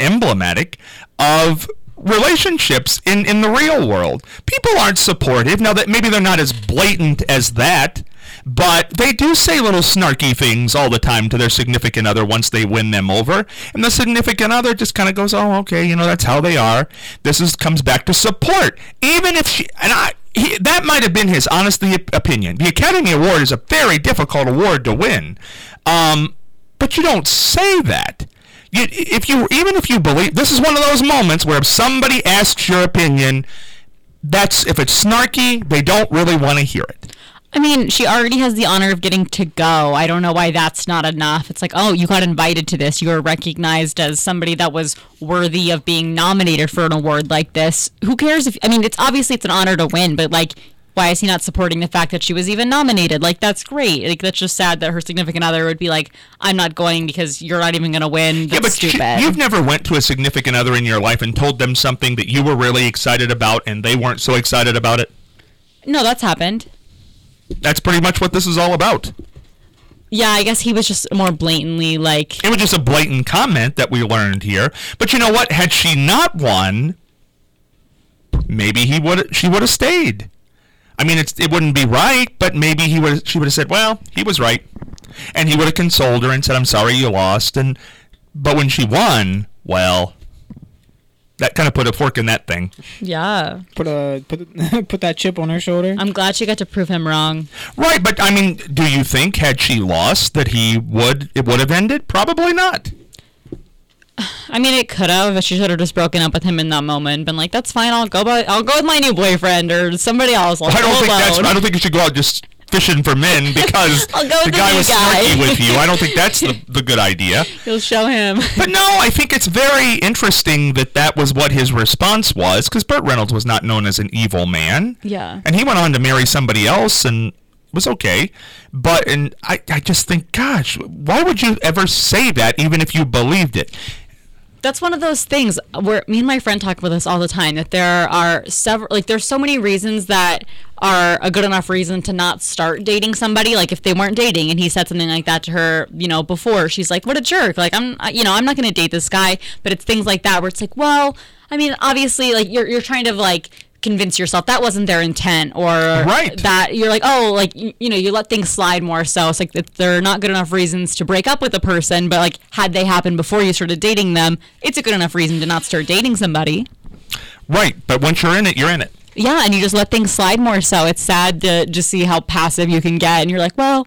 relationships in the real world. People aren't supportive. Now, that maybe they're not as blatant as that, but they do say little snarky things all the time to their significant other once they win them over. And the significant other just kind of goes, "Oh, okay, you know, that's how they are." Comes back to support. Even if that might have been his honest opinion. The Academy Award is a very difficult award to win. But you don't say that. Even if you believe, this is one of those moments where if somebody asks your opinion, if it's snarky, they don't really want to hear it. I mean, she already has the honor of getting to go. I don't know why that's not enough. It's like, oh, you got invited to this. You were recognized as somebody that was worthy of being nominated for an award like this. Who cares it's an honor to win, but like, why is he not supporting the fact that she was even nominated? Like, that's great. Like, that's just sad that her significant other would be like, "I'm not going because you're not even going to win." That's stupid. You've never went to a significant other in your life and told them something that you were really excited about and they weren't so excited about it? No, that's happened. That's pretty much what this is all about. Yeah, I guess he was just more blatantly like... It was just a blatant comment that we learned here. But you know what? Had she not won, maybe she would have stayed. I mean, it wouldn't be right, but maybe she would have said, "Well, he was right," and he would have consoled her and said, "I'm sorry you lost." But when she won, well, that kind of put a fork in that thing. Yeah. Put that chip on her shoulder. I'm glad she got to prove him wrong. Right, but I mean, do you think had she lost that it would have ended? Probably not. I mean, it could have. She should have just broken up with him in that moment. Been like, "That's fine. I'll go with my new boyfriend or somebody else." I don't think you should go out just fishing for men because the guy was snarky with you. I don't think that's the good idea. You'll show him. But no, I think it's very interesting that was what his response was, because Burt Reynolds was not known as an evil man. Yeah. And he went on to marry somebody else and was okay. And I just think, gosh, why would you ever say that even if you believed it? That's one of those things where me and my friend talk about this all the time, that there are there's so many reasons that are a good enough reason to not start dating somebody. Like if they weren't dating and he said something like that to her, before, she's like, "What a jerk. Like I'm not going to date this guy." But it's things like that where it's like, well, I mean, obviously like you're trying to like convince yourself that wasn't their intent, or that you're like, oh, like you let things slide more. So it's like they're not good enough reasons to break up with a person, but like had they happened before you started dating them, it's a good enough reason to not start dating somebody. Right, but once you're in it, you're in it. Yeah, and you just let things slide more. So it's sad to just see how passive you can get, and you're like, well,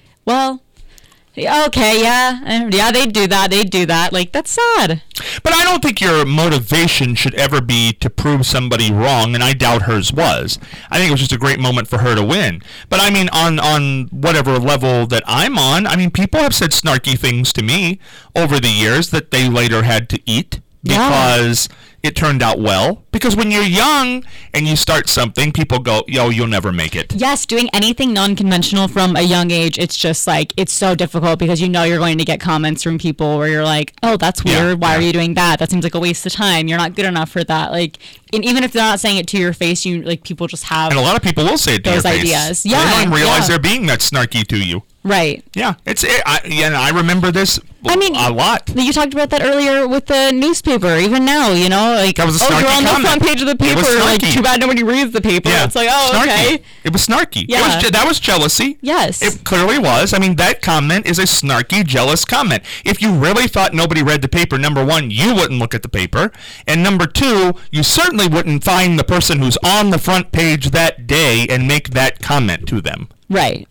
okay, yeah, they do that. Like, that's sad. But I don't think your motivation should ever be to prove somebody wrong, and I doubt hers was. I think it was just a great moment for her to win. But I mean, on whatever level that I'm on, I mean, people have said snarky things to me over the years that they later had to eat because it turned out well. Because when you're young and you start something, people go, "Yo, you'll never make it." Yes, doing anything non-conventional from a young age, it's just like, it's so difficult because you're going to get comments from people where you're like, "Oh, that's weird. Why are you doing that? That seems like a waste of time. You're not good enough for that." Like, and even if they're not saying it to your face, people just have. And a lot of people will say it to your face. Those ideas. Yeah. They don't even realize they're being that snarky to you. Right. Yeah, I remember this. I mean, a lot. You talked about that earlier with the newspaper. Even now, like, that was a you're snarky on the comment. front page of the paper. Like, too bad nobody reads the paper. Yeah. It's like, oh, snarky. okay. It was snarky. Yeah. That was jealousy. Yes. It clearly was. I mean, that comment is a snarky, jealous comment. If you really thought nobody read the paper, number one, you wouldn't look at the paper. And number two, you certainly wouldn't find the person who's on the front page that day and make that comment to them. Right.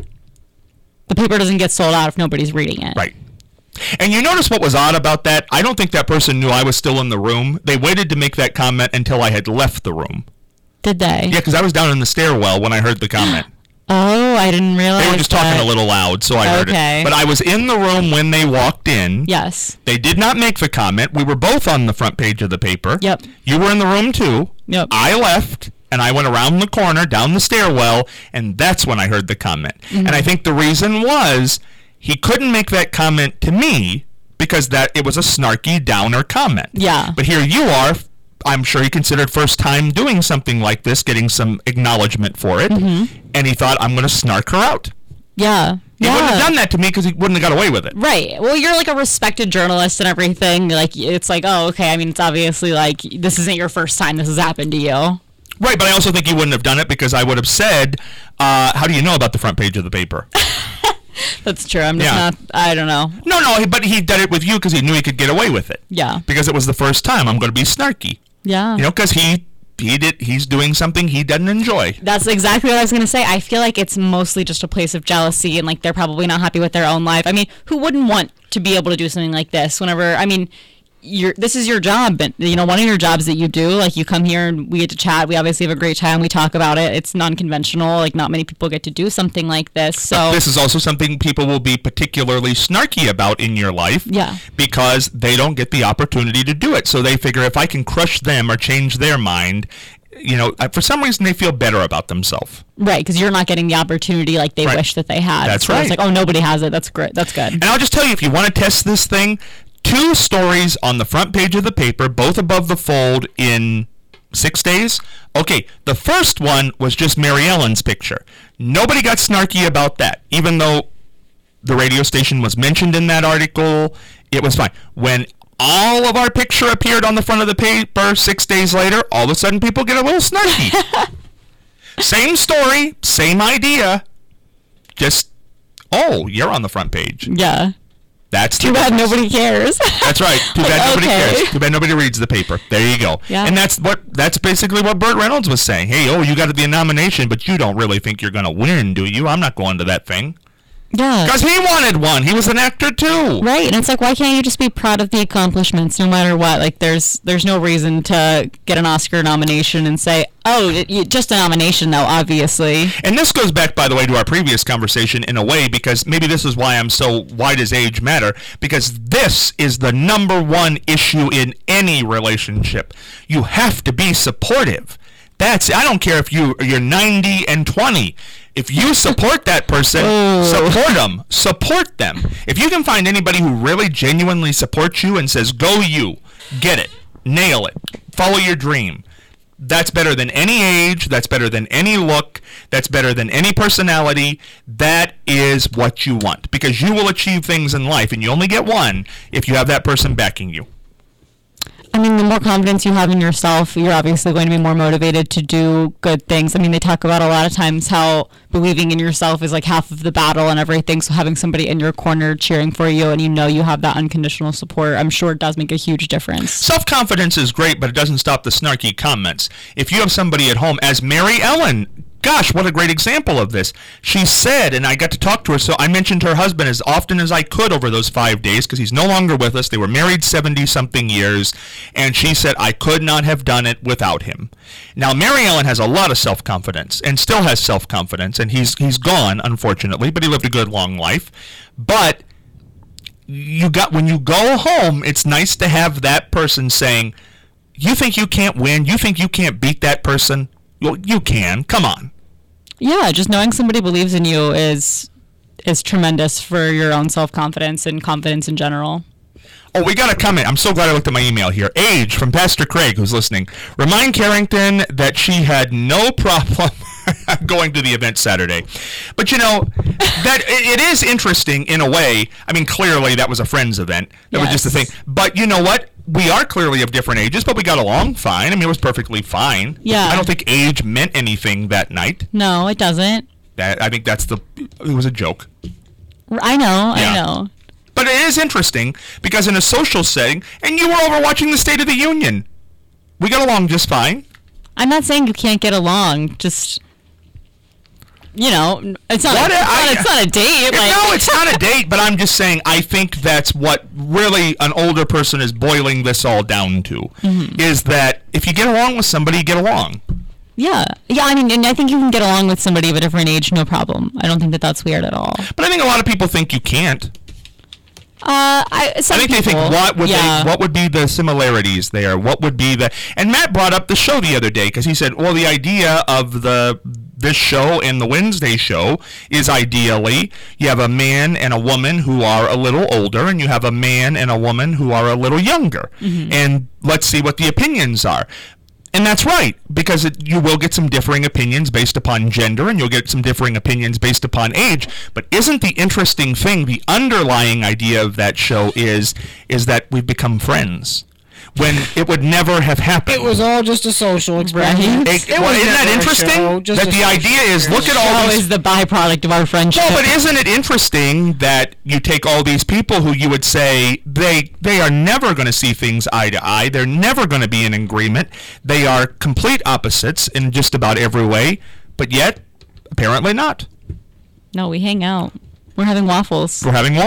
The paper doesn't get sold out if nobody's reading it. Right. And you notice what was odd about that? I don't think that person knew I was still in the room. They waited to make that comment until I had left the room. Did they? Yeah, because I was down in the stairwell when I heard the comment. Oh, I didn't realize They were just talking a little loud, so I heard it. But I was in the room when they walked in. Yes. They did not make the comment. We were both on the front page of the paper. Yep. You were in the room, too. Yep. I left, and I went around the corner, down the stairwell, and that's when I heard the comment. Mm-hmm. And I think the reason was he couldn't make that comment to me because it was a snarky, downer comment. Yeah. But here you are. I'm sure he considered first time doing something like this, getting some acknowledgement for it, and he thought, I'm going to snark her out. Yeah. He wouldn't have done that to me because he wouldn't have got away with it. Right. Well, you're like a respected journalist and everything. Like, it's like, oh, okay. I mean, it's obviously like this isn't your first time this has happened to you. Right, but I also think he wouldn't have done it because I would have said, how do you know about the front page of the paper? That's true. I'm just not, I don't know. No, but he did it with you because he knew he could get away with it. Yeah. Because it was the first time. I'm going to be snarky. Yeah. Because he's doing something he doesn't enjoy. That's exactly what I was going to say. I feel like it's mostly just a place of jealousy and like they're probably not happy with their own life. I mean, who wouldn't want to be able to do something like this whenever, I mean, this is your job, but one of your jobs that you do, like you come here and we get to chat. We obviously have a great time. We talk about it. It's non-conventional. Like not many people get to do something like this. So but this is also something people will be particularly snarky about in your life. Yeah. Because they don't get the opportunity to do it. So they figure if I can crush them or change their mind, for some reason they feel better about themselves. Right, because you're not getting the opportunity like they wish that they had. That's so right. It's like, oh, nobody has it. That's great. That's good. And I'll just tell you, if you want to test this thing, 2 stories on the front page of the paper, both above the fold in 6 days. Okay, the first one was just Mary Ellen's picture. Nobody got snarky about that, even though the radio station was mentioned in that article. It was fine. When all of our picture appeared on the front of the paper 6 days later, all of a sudden people get a little snarky. Same story, same idea, just, oh, you're on the front page. Yeah. That's too bad nobody cares. That's right. Too bad nobody cares. Too bad nobody reads the paper. There you go. Yeah. And that's basically what Burt Reynolds was saying. Hey, you got the nomination, but you don't really think you're going to win, do you? I'm not going to that thing. Yeah. Because he wanted one. He was an actor too. Right. And it's like, why can't you just be proud of the accomplishments no matter what? Like, there's no reason to get an Oscar nomination and say, oh, just a nomination, though, obviously. And this goes back, by the way, to our previous conversation in a way, because maybe this is why I'm so, why does age matter? Because this is the number one issue in any relationship. You have to be supportive. I don't care if you're 90 and 20. If you support that person, support them. If you can find anybody who really genuinely supports you and says, go you, get it, nail it, follow your dream, that's better than any age, that's better than any look, that's better than any personality. That is what you want, because you will achieve things in life, and you only get one if you have that person backing you. I mean, the more confidence you have in yourself, you're obviously going to be more motivated to do good things. I mean, they talk about a lot of times how believing in yourself is like half of the battle and everything. So having somebody in your corner cheering for you and you have that unconditional support, I'm sure it does make a huge difference. Self-confidence is great, but it doesn't stop the snarky comments. If you have somebody at home, as Mary Ellen, gosh, what a great example of this. She said, and I got to talk to her, so I mentioned her husband as often as I could over those 5 days because he's no longer with us. They were married 70-something years, and she said, I could not have done it without him. Now, Mary Ellen has a lot of self-confidence and still has self-confidence, and he's gone, unfortunately, but he lived a good, long life. But when you go home, it's nice to have that person saying, you think you can't win? You think you can't beat that person? Well, you can. Come on. Yeah, just knowing somebody believes in you is tremendous for your own self-confidence and confidence in general. Oh, we got a comment. I'm so glad I looked at my email here. Age from Pastor Craig, who's listening. Remind Carrington that she had no problem. going to the event Saturday. But that it is interesting in a way. I mean, clearly that was a friend's event. That was just the thing. But you know what? We are clearly of different ages, but we got along fine. I mean, it was perfectly fine. Yeah. I don't think age meant anything that night. No, it doesn't. I think it was a joke. I know. Yeah. I know. But it is interesting because in a social setting, and you were over watching the State of the Union, we got along just fine. I'm not saying you can't get along. Just, it's not it's not a date. No, it's not a date, but I'm just saying I think that's what really an older person is boiling this all down to, is that if you get along with somebody, you get along. Yeah. I mean, and I think you can get along with somebody of a different age, no problem. I don't think that that's weird at all. But I think a lot of people think you can't. I think they think what would be the similarities there? What would be and Matt brought up the show the other day because he said, well, the idea of this show and the Wednesday show is ideally you have a man and a woman who are a little older and you have a man and a woman who are a little younger. And let's see what the opinions are. And that's right, because you will get some differing opinions based upon gender, and you'll get some differing opinions based upon age. But isn't the interesting thing, the underlying idea of that show is that we've become friends, when it would never have happened. It was all just a social experiment. Isn't that interesting? That the idea is, look at all these... is the byproduct of our friendship. No, but isn't it interesting that you take all these people who you would say they are never going to see things eye to eye, they're never going to be in agreement, they are complete opposites in just about every way, but yet, apparently not. No, we hang out. We're having waffles.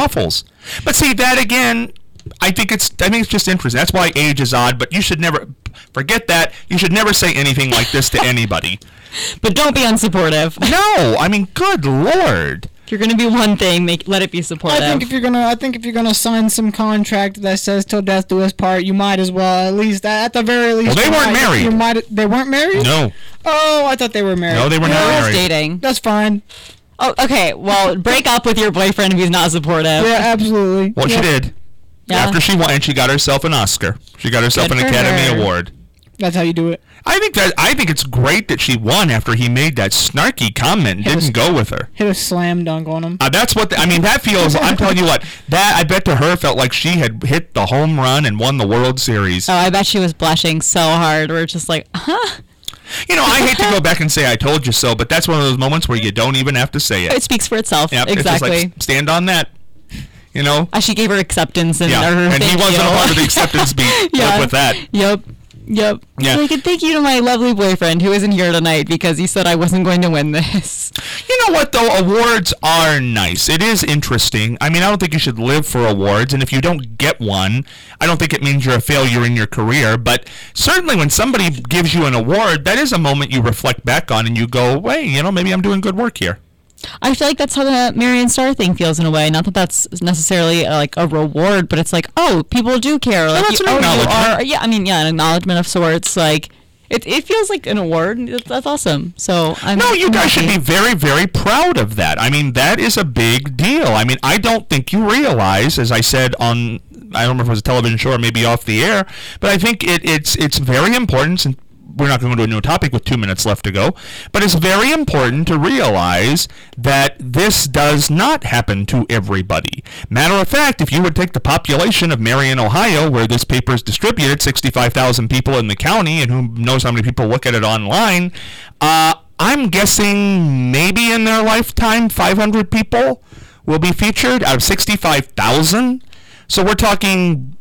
But see, that again... I think it's just interesting. That's why age is odd, but you should never forget that. You should never say anything like this to anybody. But don't be unsupportive. No, I mean, good Lord. If you're gonna be one thing, let it be supportive. I think if you're gonna sign some contract that says "till death do us part," you might as well, at the very least. Well, they weren't married. They weren't married? No. Oh, I thought they were married. No, they were not married. Dating. That's fine. Oh, okay. Well, break up with your boyfriend if he's not supportive. Yeah, absolutely. Well, she did. Yeah. After she won, and she got herself an Oscar. She got herself an Academy Award. That's how you do it. I think it's great that she won after he made that snarky comment and didn't go with her. Hit a slam dunk on him. That's what that feels. I'm telling you what. I bet to her felt like she had hit the home run and won the World Series. Oh, I bet she was blushing so hard. We're just like, huh. I hate to go back and say I told you so, but that's one of those moments where you don't even have to say it. It speaks for itself. Yep, exactly. It's just like, stand on that. She gave her acceptance and and he wasn't a part of the acceptance beat with that. Yep. Yeah. Like, thank you to my lovely boyfriend who isn't here tonight because he said I wasn't going to win this. You know what, though? Awards are nice. It is interesting. I mean, I don't think you should live for awards, and if you don't get one, I don't think it means you're a failure in your career, but certainly when somebody gives you an award, that is a moment you reflect back on and you go, hey, maybe I'm doing good work here. I feel like that's how the Marion Star thing feels in a way. Not that that's necessarily like a reward, but it's like, oh, people do care. Like, that's an acknowledgement. An acknowledgement of sorts. Like, it feels like an award. That's awesome. So you guys should be very, very proud of that. I mean, that is a big deal. I mean, I don't think you realize, as I said on, I don't remember if it was a television show or maybe off the air, but I think it's very important. And we're not going to go to a new topic with 2 minutes left to go, but it's very important to realize that this does not happen to everybody. Matter of fact, if you would take the population of Marion, Ohio, where this paper is distributed, 65,000 people in the county, and who knows how many people look at it online, I'm guessing maybe in their lifetime 500 people will be featured out of 65,000. So we're talking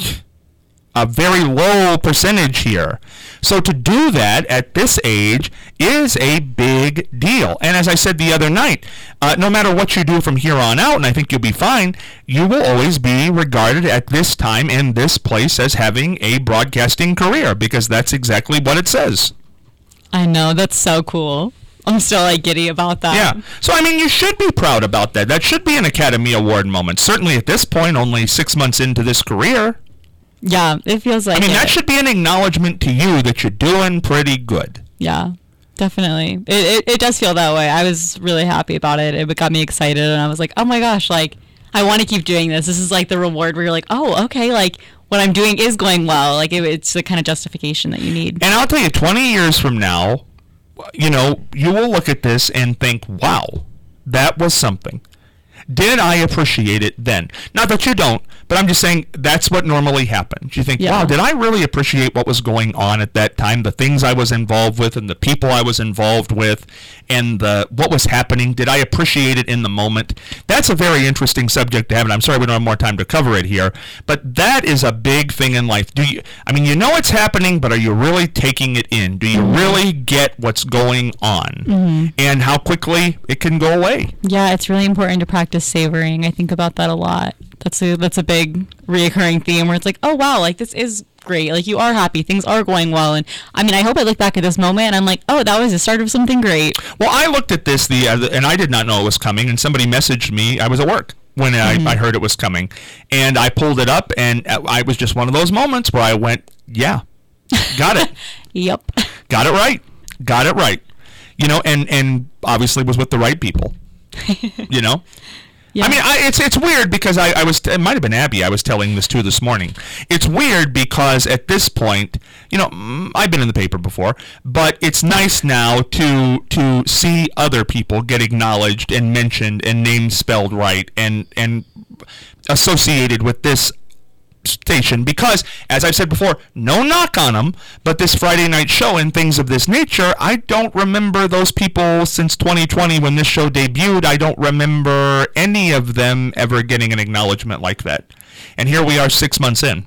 a very low percentage here. So to do that at this age is a big deal. And as I said the other night, no matter what you do from here on out, and I think you'll be fine, you will always be regarded at this time in this place as having a broadcasting career, because that's exactly what it says. I know, that's so cool. I'm still giddy about that. Yeah. So, I mean, you should be proud about that. That should be an Academy Award moment. Certainly at this point, only 6 months into this career. Yeah, it feels like that should be an acknowledgement to you that you're doing pretty good. Yeah, definitely. It does feel that way. I was really happy about it. It got me excited, and I was like, oh my gosh, I want to keep doing this. This is the reward where you're like, oh, okay, what I'm doing is going well. It's the kind of justification that you need. And I'll tell you, 20 years from now, you know, you will look at this and think, wow, that was something. Did I appreciate it then? Not that you don't, but I'm just saying that's what normally happens. You think, wow, did I really appreciate what was going on at that time, the things I was involved with and the people I was involved with and what was happening? Did I appreciate it in the moment? That's a very interesting subject to have, and I'm sorry we don't have more time to cover it here, but that is a big thing in life. You know it's happening, but are you really taking it in? Do you really get what's going on? And how quickly it can go away? Yeah, it's really important to practice savoring. I think about that a lot. That's a big reoccurring theme where it's like, oh wow, like this is great. Like you are happy, things are going well, and I mean, I hope I look back at this moment and I'm like, oh, that was the start of something great. Well, I looked at this and I did not know it was coming, and somebody messaged me. I was at work when I heard it was coming, and I pulled it up, and I was just one of those moments where I went, yeah, got it. Yep. Got it right. You know, and obviously was with the right people. You know. Yeah. I mean, it's weird because it might have been Abby I was telling this to this morning. It's weird because at this point, you know, I've been in the paper before, but it's nice now to see other people get acknowledged and mentioned and names spelled right and associated with this station, because as I've said before, no knock on them, but this Friday night show and things of this nature, I don't remember those people since 2020 when this show debuted. I don't remember any of them ever getting an acknowledgement like that, and here we are 6 months in,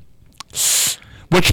which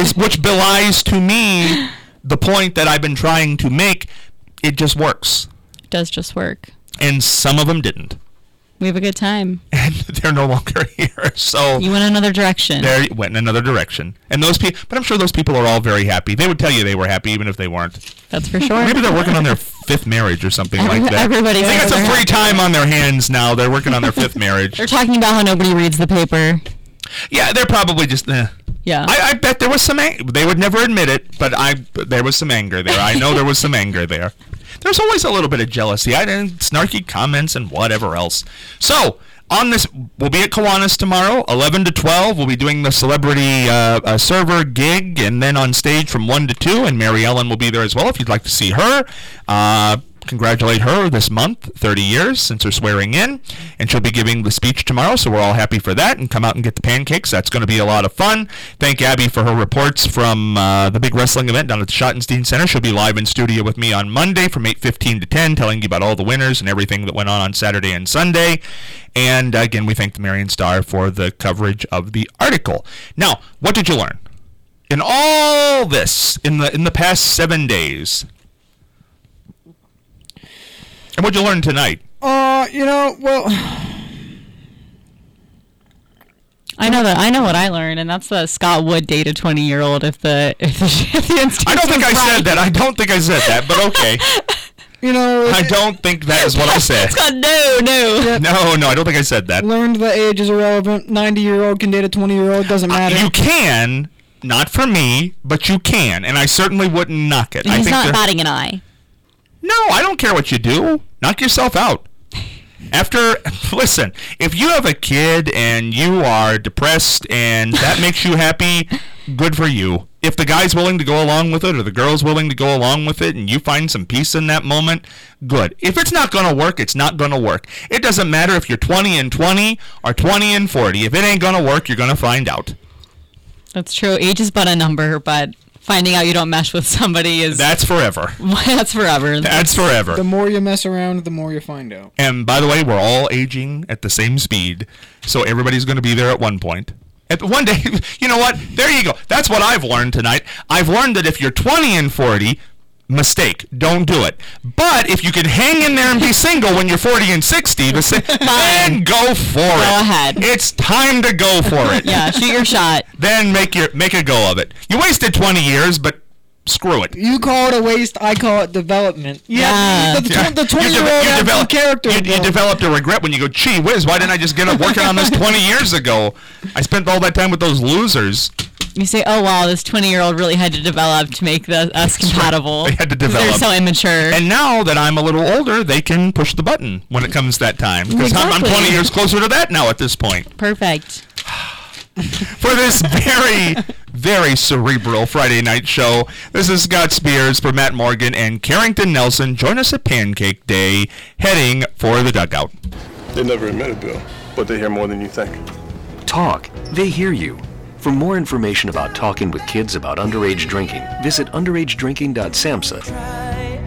belies to me the point that I've been trying to make. It just works. It does just work, and some of them didn't. We have a good time. And they're no longer here. So you went another direction. They went in another direction. And those people, but I'm sure those people are all very happy. They would tell you they were happy even if they weren't. That's for sure. Maybe they're working on their fifth marriage or something like that. Everybody's they got some free time on their hands now. They're working on their fifth marriage. They're talking about how nobody reads the paper. Yeah, they're probably just, Yeah. I bet there was some anger. They would never admit it, but there was some anger there. I know there was some anger there. There's always a little bit of jealousy. Snarky comments and whatever else. So, on this, we'll be at Kiwanis tomorrow, 11 to 12. We'll be doing the celebrity server gig, and then on stage from 1 to 2, and Mary Ellen will be there as well if you'd like to see her. Congratulate her this month, 30 years since her swearing in, and she'll be giving the speech tomorrow, so we're all happy for that, and come out and get the pancakes. That's going to be a lot of fun. Thank Abby for her reports from the big wrestling event down at the Schottenstein Center. She'll be live in studio with me on Monday from 8:15 to 10, telling you about all the winners and everything that went on Saturday and Sunday. And again, we thank the Marion Star for the coverage of the article. Now, what did you learn in all this in the past 7 days? And what'd you learn tonight? Well, I know what I learned, and that's that Scott would date a 20-year-old if the instance I don't think I said that. I don't think I said that, but okay. I don't think that is what I said. Scott, no. No, I don't think I said that. Learned that age is irrelevant. 90-year-old can date a 20-year-old. Doesn't matter. You can, not for me, but you can, and I certainly wouldn't knock it. And he's not batting an eye. No, I don't care what you do. Knock yourself out. Listen, if you have a kid and you are depressed and that makes you happy, good for you. If the guy's willing to go along with it or the girl's willing to go along with it and you find some peace in that moment, good. If it's not going to work, it's not going to work. It doesn't matter if you're 20 and 20 or 20 and 40. If it ain't going to work, you're going to find out. That's true. Age is but a number, but finding out you don't mesh with somebody is... That's forever. That's forever. That's forever. The more you mess around, the more you find out. And by the way, we're all aging at the same speed, so everybody's going to be there at one point. One day, you know what? There you go. That's what I've learned tonight. I've learned that if you're 20 and 40, mistake. Don't do it. But if you can hang in there and be single when you're 40 and 60, then go for it. Go ahead. It's time to go for it. Yeah, shoot your shot. Then make a go of it. You wasted 20 years, but screw it. You call it a waste, I call it development. Yeah. The 20-year-old has some character. You developed a regret when you go, gee whiz, why didn't I just get up working on this 20 years ago? I spent all that time with those losers. You say, oh, wow, this 20-year-old really had to develop to make us compatible. They had to develop. They're so immature. And now that I'm a little older, they can push the button when it comes that time. Because I'm 20 years closer to that now at this point. Perfect. For this very, very cerebral Friday night show, this is Scott Spears for Matt Morgan and Carrington Nelson. Join us at Pancake Day, heading for the dugout. They never admitted, Bill, but they hear more than you think. Talk. They hear you. For more information about talking with kids about underage drinking, visit underagedrinking.samhsa.